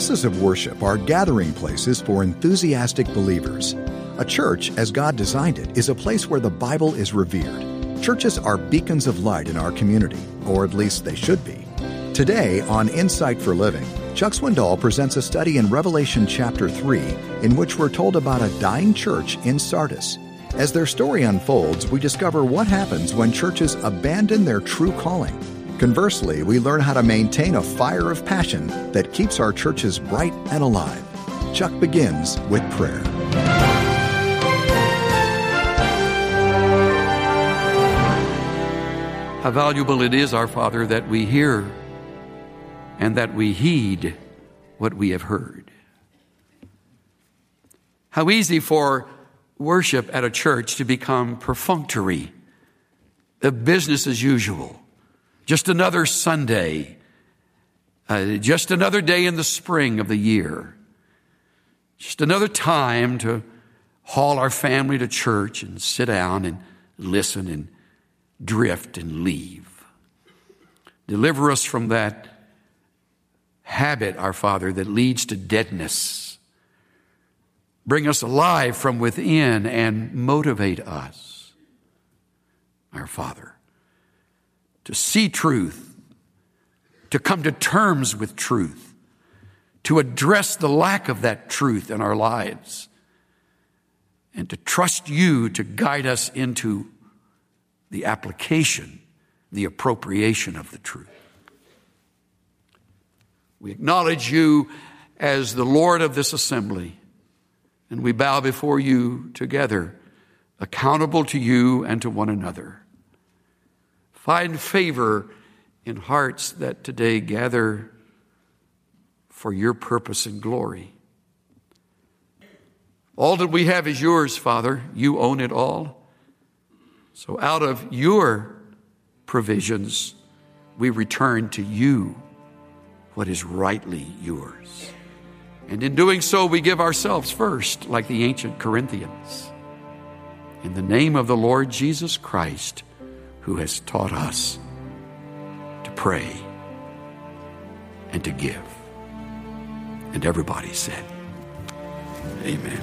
Houses of worship are gathering places for enthusiastic believers. A church, as God designed it, is a place where the Bible is revered. Churches are beacons of light in our community, or at least they should be. Today on Insight for Living, Chuck Swindoll presents a study in Revelation chapter 3 in which we're told about a dying church in Sardis. As their story unfolds, we discover what happens when churches abandon their true calling. Conversely, we learn how to maintain a fire of passion that keeps our churches bright and alive. Chuck begins with prayer. How valuable it is, our Father, that we hear and that we heed what we have heard. How easy for worship at a church to become perfunctory, the business as usual. Just another Sunday, just another day in the spring of the year, just another time to haul our family to church and sit down and listen and drift and leave. Deliver us from that habit, our Father, that leads to deadness. Bring us alive from within and motivate us, our Father, to see truth, to come to terms with truth, to address the lack of that truth in our lives, and to trust you to guide us into the application, the appropriation of the truth. We acknowledge you as the Lord of this assembly, and we bow before you together, accountable to you and to one another. Find favor in hearts that today gather for your purpose and glory. All that we have is yours, Father. You own it all. So out of your provisions, we return to you what is rightly yours. And in doing so, we give ourselves first, like the ancient Corinthians. In the name of the Lord Jesus Christ, who has taught us to pray and to give. And everybody said, amen.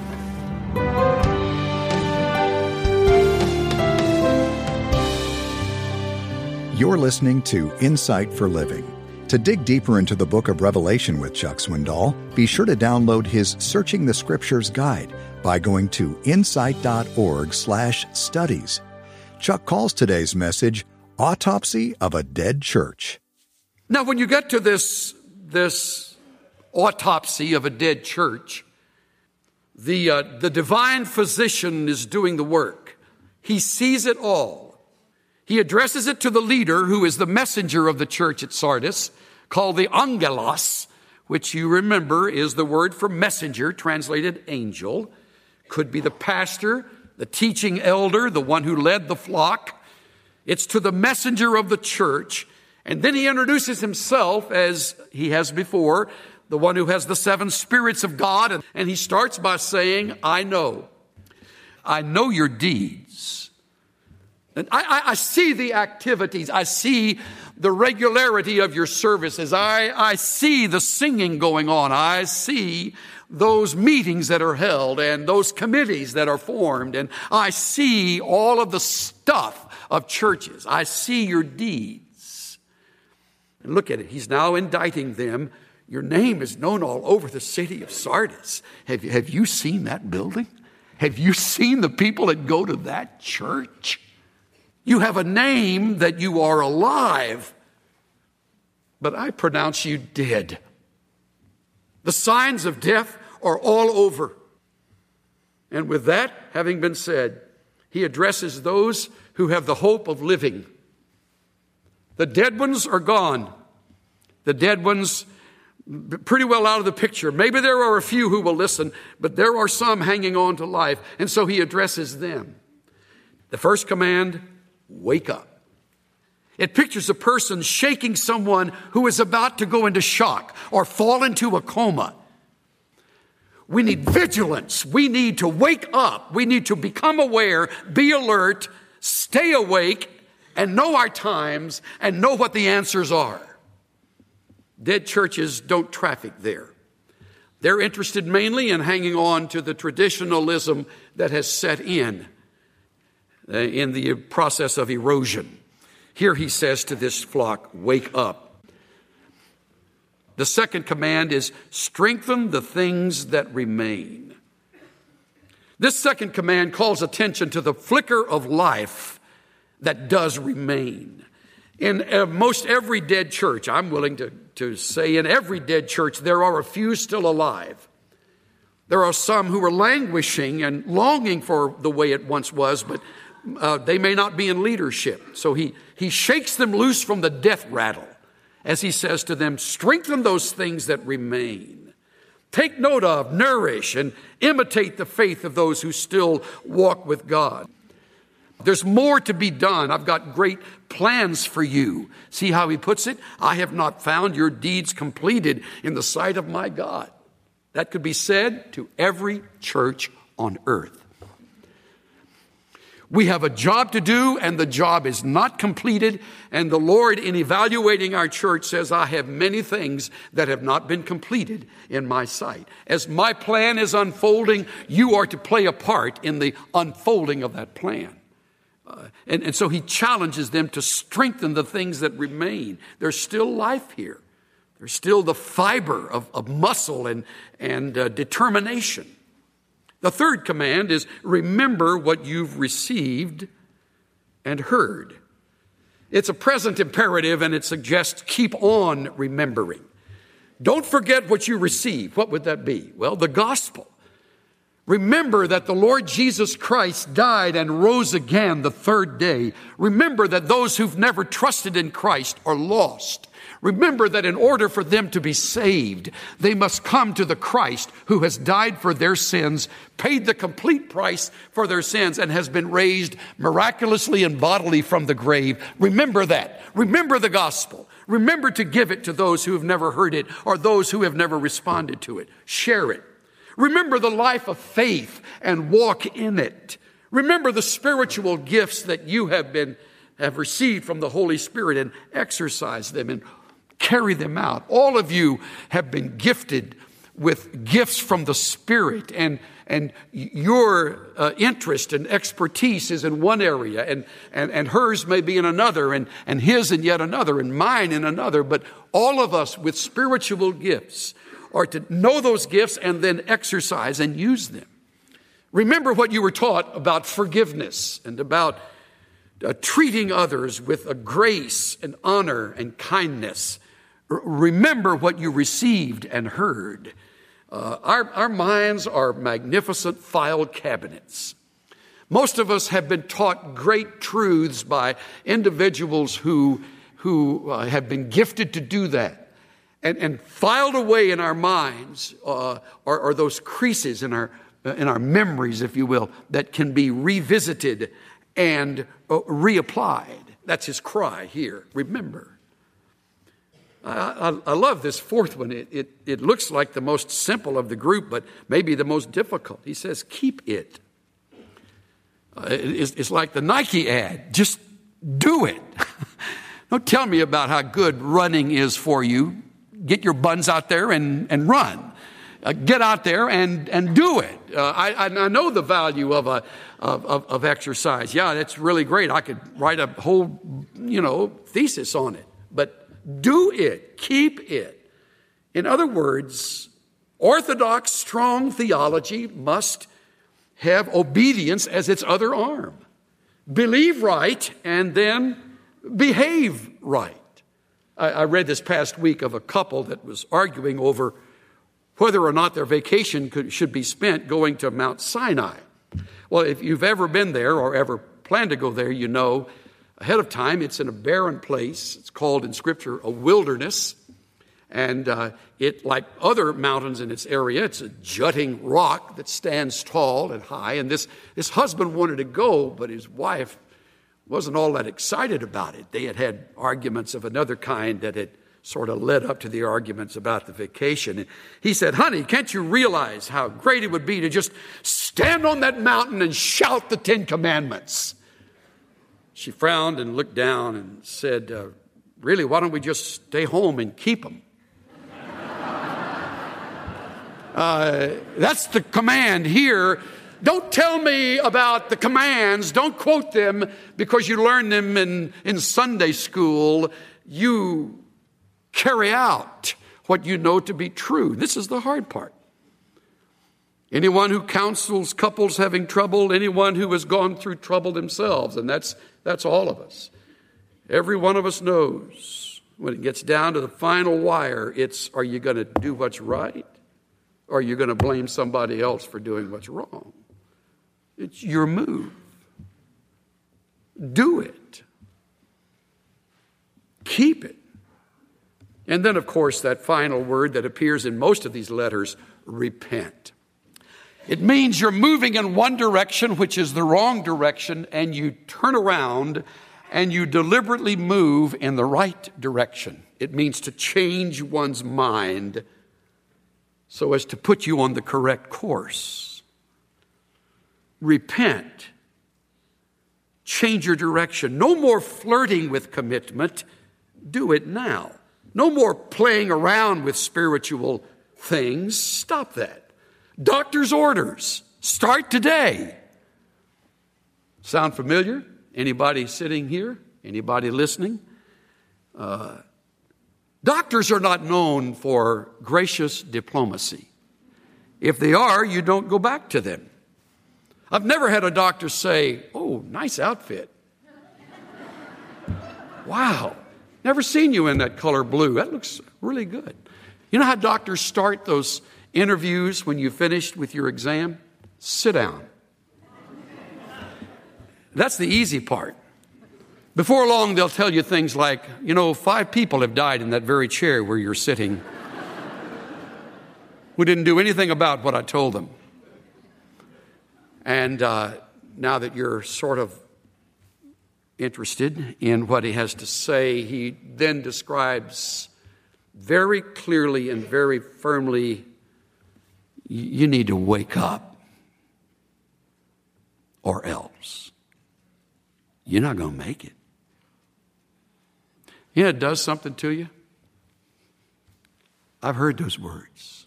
You're listening to Insight for Living. To dig deeper into the book of Revelation with Chuck Swindoll, be sure to download his Searching the Scriptures guide by going to insight.org/studies. Chuck calls today's message, Autopsy of a Dead Church. Now, when you get to this autopsy of a dead church, the divine physician is doing the work. He sees it all. He addresses it to the leader, who is the messenger of the church at Sardis, called the Angelos, which you remember is the word for messenger, translated angel. Could be the pastor, the teaching elder, the one who led the flock. It's to the messenger of the church. And then he introduces himself as he has before, the one who has the seven spirits of God. And he starts by saying, I know your deeds. And I see the activities. I see the regularity of your services. I see the singing going on. I see those meetings that are held and those committees that are formed. And I see all of the stuff of churches. I see your deeds. And look at it. He's now indicting them. Your name is known all over the city of Sardis. Have you seen that building? Have you seen the people that go to that church? You have a name that you are alive, but I pronounce you dead. The signs of death are all over. And with that having been said, he addresses those who have the hope of living. The dead ones are gone. The dead ones pretty well out of the picture. Maybe there are a few who will listen, but there are some hanging on to life. And so he addresses them. The first command, wake up. It pictures a person shaking someone who is about to go into shock or fall into a coma. We need vigilance. We need to wake up. We need to become aware, be alert, stay awake, and know our times and know what the answers are. Dead churches don't traffic there. They're interested mainly in hanging on to the traditionalism that has set in the process of erosion. Here he says to this flock, wake up. The second command is strengthen the things that remain. This second command calls attention to the flicker of life that does remain. In most every dead church, I'm willing to say in every dead church, there are a few still alive. There are some who are languishing and longing for the way it once was, but they may not be in leadership. So he shakes them loose from the death rattle as he says to them, strengthen those things that remain. Take note of, nourish, and imitate the faith of those who still walk with God. There's more to be done. I've got great plans for you. See how he puts it? I have not found your deeds completed in the sight of my God. That could be said to every church on earth. We have a job to do, and the job is not completed. And the Lord, in evaluating our church, says, I have many things that have not been completed in my sight. As my plan is unfolding, you are to play a part in the unfolding of that plan. And so he challenges them to strengthen the things that remain. There's still life here. There's still the fiber of muscle and determination. The third command is remember what you've received and heard. It's a present imperative, and it suggests keep on remembering. Don't forget what you received. What would that be? Well, the gospel. Remember that the Lord Jesus Christ died and rose again the third day. Remember that those who've never trusted in Christ are lost. Remember that in order for them to be saved, they must come to the Christ who has died for their sins, paid the complete price for their sins, and has been raised miraculously and bodily from the grave. Remember that. Remember the gospel. Remember to give it to those who have never heard it or those who have never responded to it. Share it. Remember the life of faith and walk in it. Remember the spiritual gifts that you have received from the Holy Spirit and exercise them and carry them out. All of you have been gifted with gifts from the Spirit, and your interest and expertise is in one area, and hers may be in another, and his in yet another, and mine in another. But all of us with spiritual gifts are to know those gifts and then exercise and use them. Remember what you were taught about forgiveness and about treating others with a grace and honor and kindness. Remember what you received and heard. Our minds are magnificent file cabinets. Most of us have been taught great truths by individuals who have been gifted to do that. And filed away in our minds are those creases in our memories, if you will, that can be revisited and reapplied. That's his cry here. Remember. I love this fourth one. It looks like the most simple of the group, but maybe the most difficult. He says, keep it. It's like the Nike ad. Just do it. Don't tell me about how good running is for you. Get your buns out there and run. Get out there and do it. I know the value of exercise. Yeah, that's really great. I could write a whole, thesis on it. But do it. Keep it. In other words, orthodox, strong theology must have obedience as its other arm. Believe right and then behave right. I read this past week of a couple that was arguing over whether or not their vacation should be spent going to Mount Sinai. Well, if you've ever been there or ever plan to go there, you know ahead of time it's in a barren place. It's called in Scripture a wilderness. And it, like other mountains in its area, it's a jutting rock that stands tall and high. And this husband wanted to go, but his wife wasn't all that excited about it. They had had arguments of another kind that had sort of led up to the arguments about the vacation. And he said, honey, can't you realize how great it would be to just stand on that mountain and shout the 10 Commandments? She frowned and looked down and said, really, why don't we just stay home and keep them? That's the command here. Don't tell me about the commands. Don't quote them because you learned them in Sunday school. You carry out what you know to be true. This is the hard part. Anyone who counsels couples having trouble, anyone who has gone through trouble themselves, and that's all of us. Every one of us knows when it gets down to the final wire, it's, are you going to do what's right? Or are you going to blame somebody else for doing what's wrong? It's your move. Do it. Keep it. And then, of course, that final word that appears in most of these letters, repent. It means you're moving in one direction, which is the wrong direction, and you turn around and you deliberately move in the right direction. It means to change one's mind so as to put you on the correct course. Repent. Change your direction. No more flirting with commitment. Do it now. No more playing around with spiritual things. Stop that. Doctor's orders. Start today. Sound familiar? Anybody sitting here? Anybody listening? Doctors are not known for gracious diplomacy. If they are, you don't go back to them. I've never had a doctor say, "Oh, nice outfit. Wow, never seen you in that color blue. That looks really good." You know how doctors start those interviews when you finished with your exam? Sit down. That's the easy part. Before long, they'll tell you things like, 5 people have died in that very chair where you're sitting who didn't do anything about what I told them. And now that you're sort of interested in what he has to say, he then describes very clearly and very firmly, you need to wake up or else. You're not going to make it. It does something to you. I've heard those words.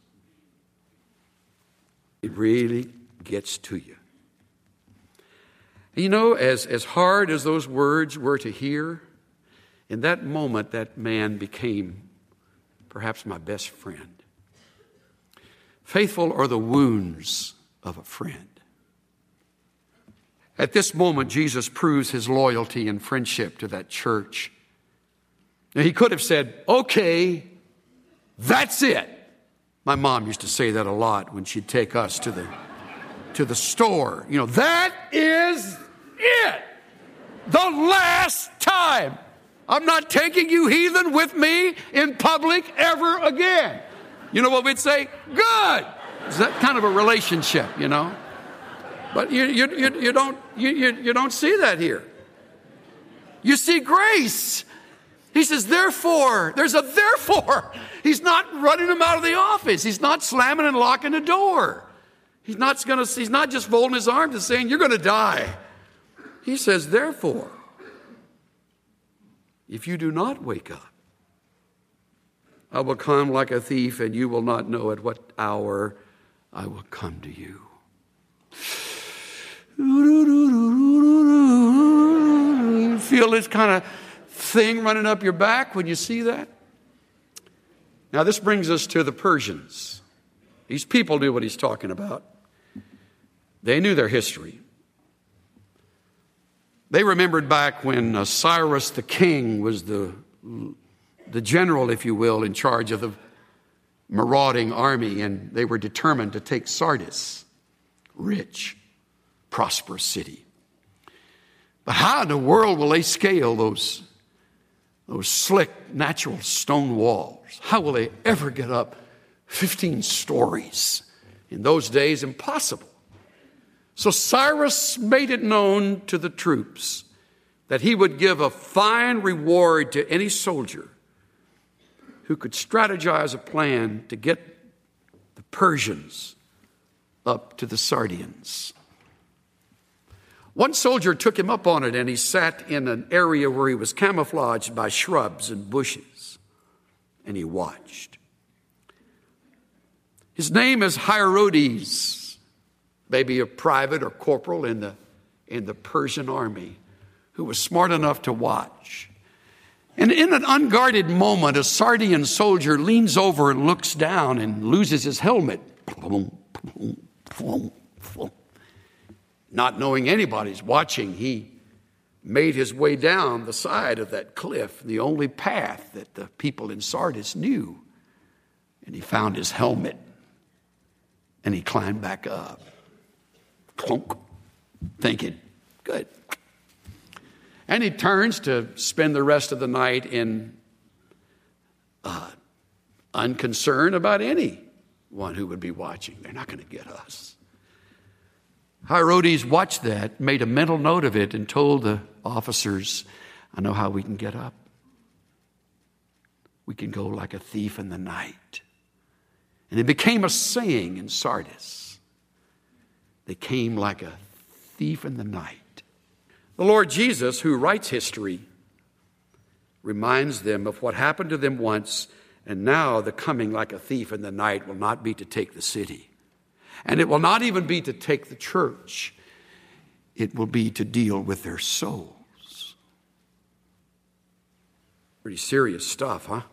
It really gets to you. As hard as those words were to hear, in that moment, that man became perhaps my best friend. Faithful are the wounds of a friend. At this moment, Jesus proves his loyalty and friendship to that church. Now, he could have said, "Okay, that's it." My mom used to say that a lot when she'd take us to the store. That is it. The last time. I'm not taking you heathen with me in public ever again. You know what we'd say? Good. It's that kind of a relationship, But you don't see that here. You see grace. He says, therefore. There's a therefore. He's not running him out of the office. He's not slamming and locking the door. He's not just folding his arms and saying, "You're going to die." He says, therefore, if you do not wake up, I will come like a thief, and you will not know at what hour I will come to you. You feel this kind of thing running up your back when you see that? Now, this brings us to the Persians. These people knew what he's talking about. They knew their history. They remembered back when Cyrus the king was the general, if you will, in charge of the marauding army, and they were determined to take Sardis, rich, prosperous city. But how in the world will they scale those slick, natural stone walls? How will they ever get up 15 stories? In those days, impossible. So Cyrus made it known to the troops that he would give a fine reward to any soldier who could strategize a plan to get the Persians up to the Sardians. One soldier took him up on it, and he sat in an area where he was camouflaged by shrubs and bushes, and he watched. His name is Hierodes, maybe a private or corporal in the Persian army, who was smart enough to watch. And in an unguarded moment, a Sardian soldier leans over and looks down and loses his helmet. Not knowing anybody's watching, he made his way down the side of that cliff, the only path that the people in Sardis knew. And he found his helmet, and he climbed back up. Clunk, thinking, good. And he turns to spend the rest of the night in unconcern about anyone who would be watching. They're not going to get us. Hierodes watched that, made a mental note of it, and told the officers, I know how we can get up. We can go like a thief in the night. And it became a saying in Sardis. They came like a thief in the night. The Lord Jesus, who writes history, reminds them of what happened to them once, and now the coming like a thief in the night will not be to take the city. And it will not even be to take the church. It will be to deal with their souls. Pretty serious stuff, huh?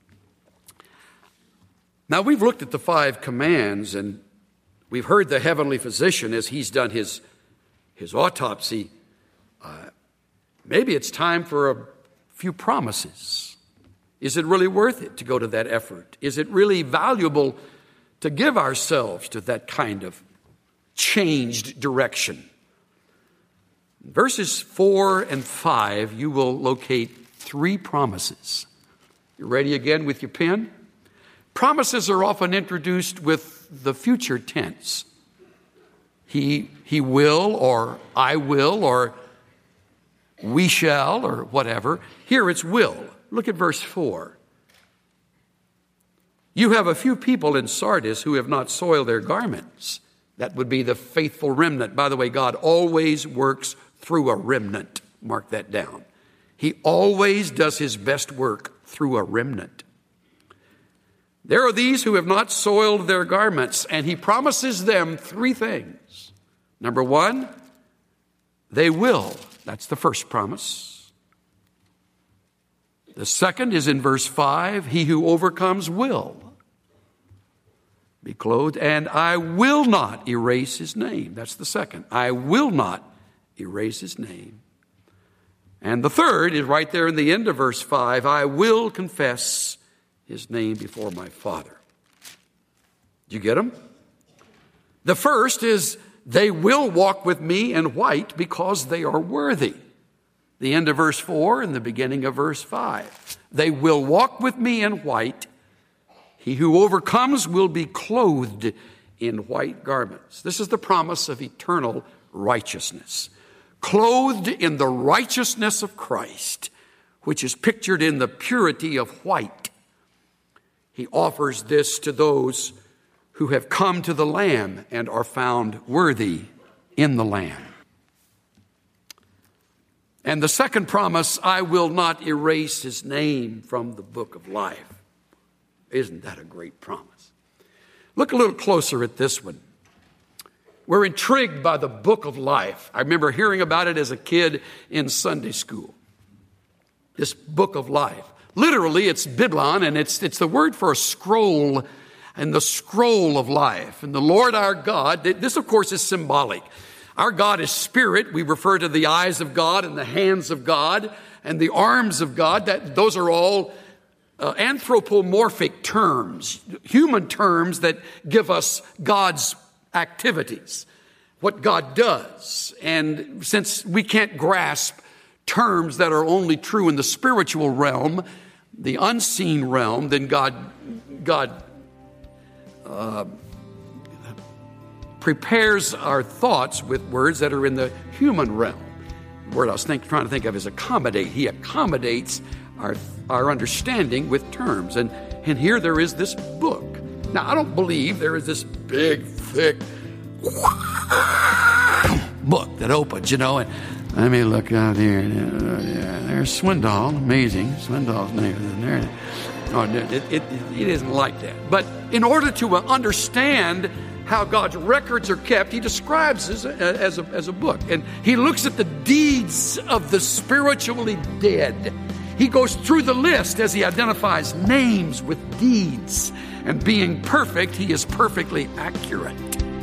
Now, we've looked at the 5 commands, and we've heard the heavenly physician as he's done his autopsy. Maybe it's time for a few promises. Is it really worth it to go to that effort? Is it really valuable to give ourselves to that kind of changed direction? In verses 4 and 5, you will locate 3 promises. You ready again with your pen? Promises are often introduced with the future tense. He will, or I will, or we shall, or whatever. Here it's will. Look at verse 4. You have a few people in Sardis who have not soiled their garments. That would be the faithful remnant. By the way, God always works through a remnant. Mark that down. He always does his best work through a remnant. There are these who have not soiled their garments, and he promises them 3 things. Number 1, they will. That's the first promise. The second is in verse 5, he who overcomes will be clothed, and I will not erase his name. That's the second. I will not erase his name. And the third is right there in the end of verse 5, I will confess his name before my Father. Did you get them? The first is they will walk with me in white because they are worthy. The end of verse 4 and the beginning of verse 5. They will walk with me in white. He who overcomes will be clothed in white garments. This is the promise of eternal righteousness. Clothed in the righteousness of Christ, which is pictured in the purity of white. He offers this to those who have come to the Lamb and are found worthy in the Lamb. And the second promise, I will not erase his name from the book of life. Isn't that a great promise? Look a little closer at this one. We're intrigued by the book of life. I remember hearing about it as a kid in Sunday school. This book of life. Literally, it's Biblon, and it's the word for a scroll, and the scroll of life. And the Lord our God, this of course is symbolic. Our God is spirit. We refer to the eyes of God and the hands of God and the arms of God. Those are all anthropomorphic terms, human terms that give us God's activities, what God does. And since we can't grasp terms that are only true in the spiritual realm, the unseen realm, then God prepares our thoughts with words that are in the human realm. The word I was trying to think of is accommodate. He accommodates our understanding with terms. And here there is this book. Now, I don't believe there is this big, thick book that opens, and let me look out here. There's Swindoll, amazing. Swindoll's name is in there. No, it isn't like that. But in order to understand how God's records are kept, he describes this as a book. And he looks at the deeds of the spiritually dead. He goes through the list as he identifies names with deeds. And being perfect, he is perfectly accurate.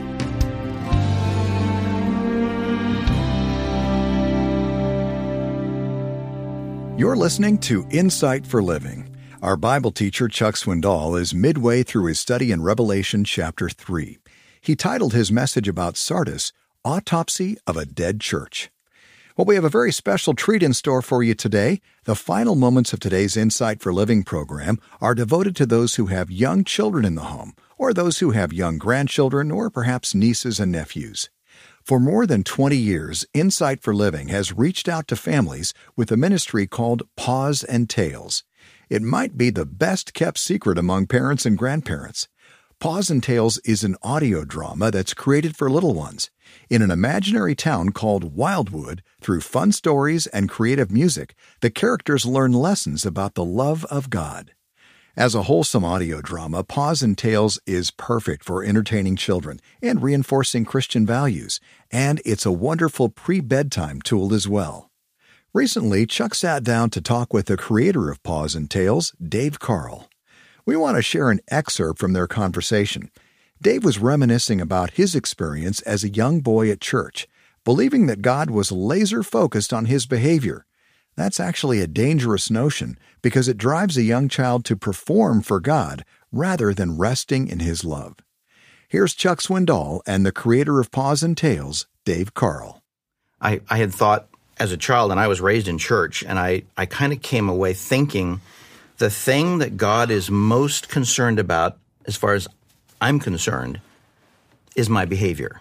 You're listening to Insight for Living. Our Bible teacher, Chuck Swindoll, is midway through his study in Revelation chapter 3. He titled his message about Sardis, Autopsy of a Dead Church. Well, we have a very special treat in store for you today. The final moments of today's Insight for Living program are devoted to those who have young children in the home, or those who have young grandchildren, or perhaps nieces and nephews. For more than 20 years, Insight for Living has reached out to families with a ministry called Paws and Tales. It might be the best-kept secret among parents and grandparents. Paws and Tales is an audio drama that's created for little ones. In an imaginary town called Wildwood, through fun stories and creative music, the characters learn lessons about the love of God. As a wholesome audio drama, Paws and Tales is perfect for entertaining children and reinforcing Christian values, and it's a wonderful pre-bedtime tool as well. Recently, Chuck sat down to talk with the creator of Paws and Tales, Dave Carl. We want to share an excerpt from their conversation. Dave was reminiscing about his experience as a young boy at church, believing that God was laser-focused on his behavior. That's actually a dangerous notion because it drives a young child to perform for God rather than resting in His love. Here's Chuck Swindoll and the creator of Paws and Tales, Dave Carl. I had thought as a child, and I was raised in church, and I kind of came away thinking the thing that God is most concerned about, as far as I'm concerned, is my behavior.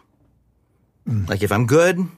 Like if I'm good,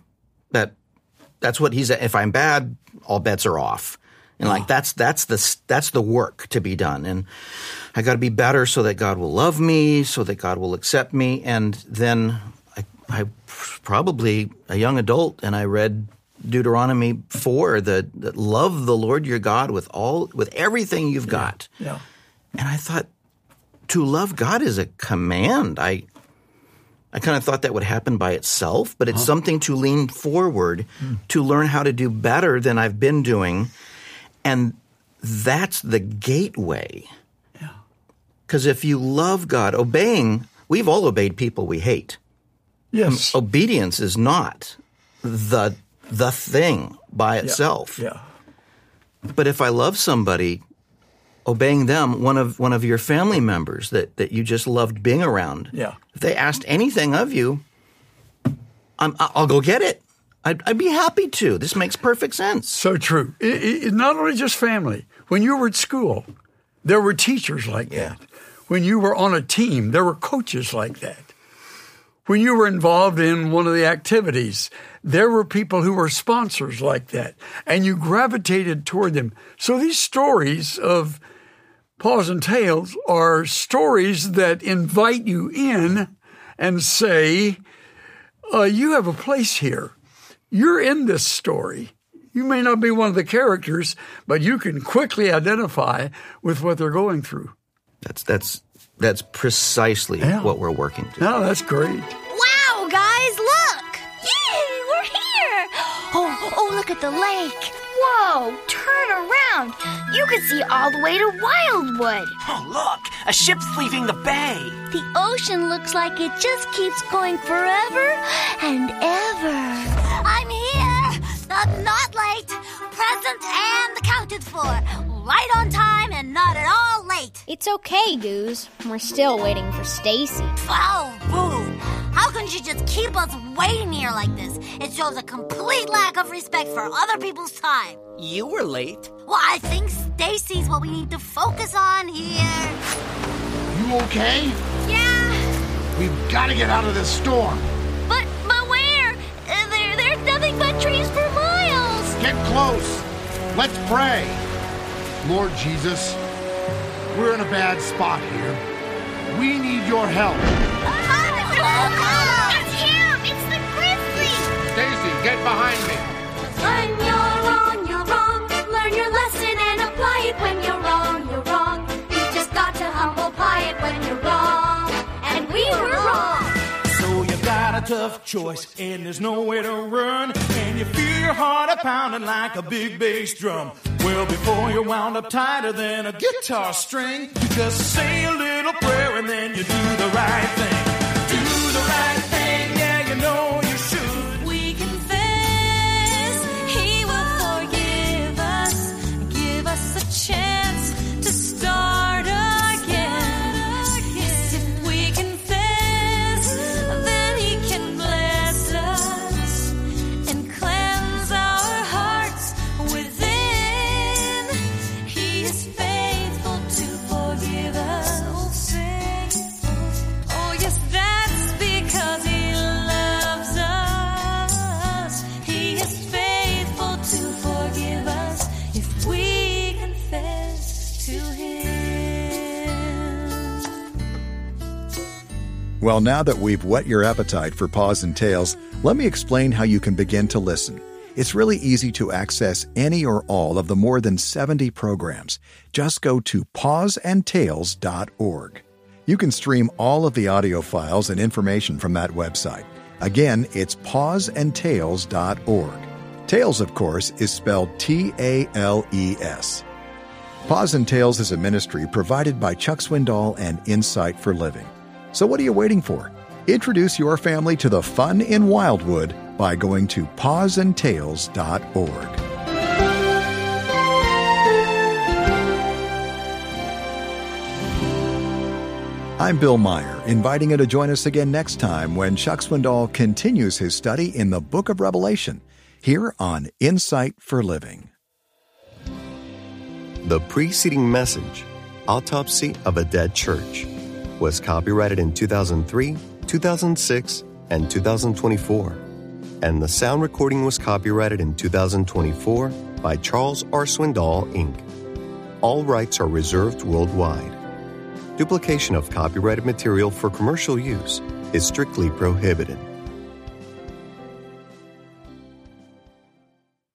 that's what he's. If I'm bad, all bets are off. And like that's the work to be done. And I got to be better so that God will love me, so that God will accept me. And then I probably a young adult, and I read Deuteronomy 4, that love the Lord your God with everything you've got. Yeah. And I thought, to love God is a command. I kind of thought that would happen by itself, but it's something to lean forward to learn how to do better than I've been doing. And that's the gateway. Yeah. Because if you love God, we've all obeyed people we hate. Yes. Obedience is not the thing by itself. Yeah. But if I love somebody, obeying them, one of your family members that you just loved being around, if they asked anything of you, I'll go get it. I'd be happy to. This makes perfect sense. So true. It not only just family. When you were at school, there were teachers like that. When you were on a team, there were coaches like that. When you were involved in one of the activities, there were people who were sponsors like that, and you gravitated toward them. So these stories of Paws and Tales are stories that invite you in and say, you have a place here. You're in this story. You may not be one of the characters, but you can quickly identify with what they're going through. That's precisely what we're working to. No, that's great. Wow, guys, look! Yay, we're here! Oh, look at the lake. Whoa, turn around. You can see all the way to Wildwood. Oh, look, a ship's leaving the bay. The ocean looks like it just keeps going forever and ever. I'm here! Not late, present and accounted for. Right on time and not at all late. It's okay, Goose. We're still waiting for Stacy. Oh, boo! How can you just keep us waiting here like this? It shows a complete lack of respect for other people's time. You were late. Well, I think Stacy's what we need to focus on here. You okay? Yeah. We've got to get out of this storm. But where? There's nothing but trees for miles. Get close. Let's pray. Lord Jesus, we're in a bad spot here. We need your help. It's him! It's the grizzly! Stacy, get behind me. When you're wrong, you're wrong. Learn your lesson and apply it when you're wrong, you're wrong. tough choice and there's nowhere to run, and you feel your heart a-pounding like a big bass drum. Well, before you're wound up tighter than a guitar string, you just say a little prayer and then you do the right thing. Do the right thing, yeah, you know you should. We confess, He will forgive us, give us a chance to start again. Yes, if we confess, then He can bless us and cleanse our hearts within. He is faithful to forgive us. Oh yes, that's because He loves us. He is faithful to forgive us if we confess to Him. Well, now that we've whet your appetite for Paws and Tales, let me explain how you can begin to listen. It's really easy to access any or all of the more than 70 programs. Just go to pawsandtales.org. You can stream all of the audio files and information from that website. Again, it's pawsandtales.org. Tales, of course, is spelled T-A-L-E-S. Paws and Tales is a ministry provided by Chuck Swindoll and Insight for Living. So what are you waiting for? Introduce your family to the fun in Wildwood by going to pawsandtales.org. I'm Bill Meyer, inviting you to join us again next time when Chuck Swindoll continues his study in the Book of Revelation, here on Insight for Living. The preceding message, Autopsy of a Dead Church, was copyrighted in 2003, 2006, and 2024, and the sound recording was copyrighted in 2024 by Charles R. Swindoll, Inc. All rights are reserved worldwide. Duplication of copyrighted material for commercial use is strictly prohibited.